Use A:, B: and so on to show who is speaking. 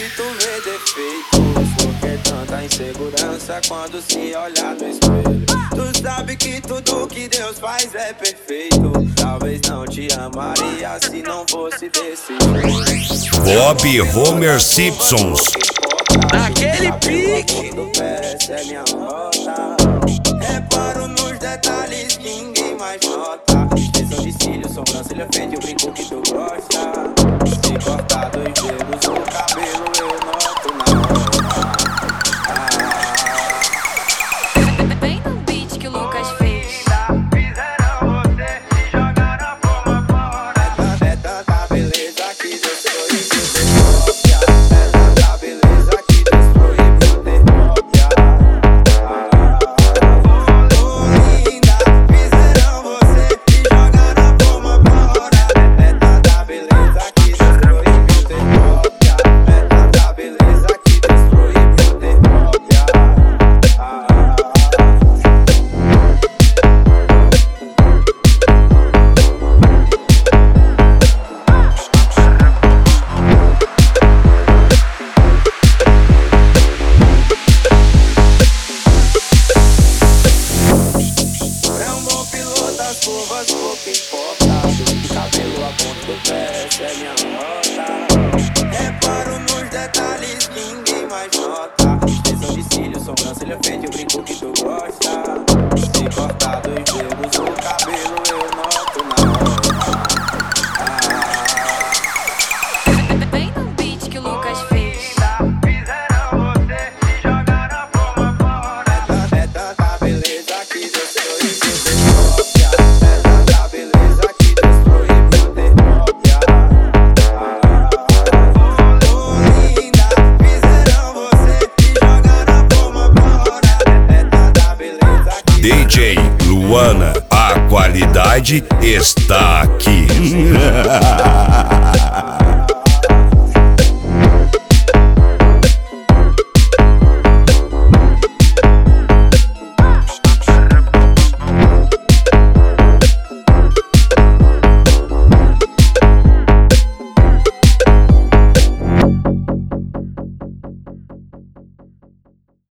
A: que tu vê defeitos, porque tanta insegurança quando se olha no espelho. Tu sabe que tudo que Deus faz é perfeito. Talvez não te amaria se não fosse desse jeito.
B: Bob Homer Simpsons.
A: Naquele pique do pé, essa é minha rota. Reparo nos detalhes que ninguém mais nota. Expressão de cílio, sobrancelha feita, eu brinco que tu gosta. Se cortar dois dedos, o cabelo eu noto na hora.
C: Bem no beat que o Lucas fez.
A: Fizeram você se jogar na bomba fora. É tanta beleza que Deus proibiu ter cópia. É tanta beleza que Deus proibiu ter cópia. Oh, linda, fizeram você se jogar na bomba fora. É tanta beleza que Deus proibiu ter cópia. É tanta beleza que Deus proibiu ter cópia. É um bom piloto, as curvas pouco importado. Cabelo a ponta do pé, essa é minha rota. Reparo nos detalhes que ninguém mais nota. Expressão de cílio, sobrancelha feita, eu brinco que tu gosta. Se cortar dois dedos, o cabelo eu noto na hora.
C: Bem no beat que o Lucas fez.
A: Fizeram você se jogar na bomba fora. É tanta beleza que Deus proibiu ter cópia. É tanta beleza que Deus proibiu ter cópia. Oh, linda, fizeram você se jogar na bomba fora. É tanta beleza que
B: DJ Luana, a qualidade está aqui.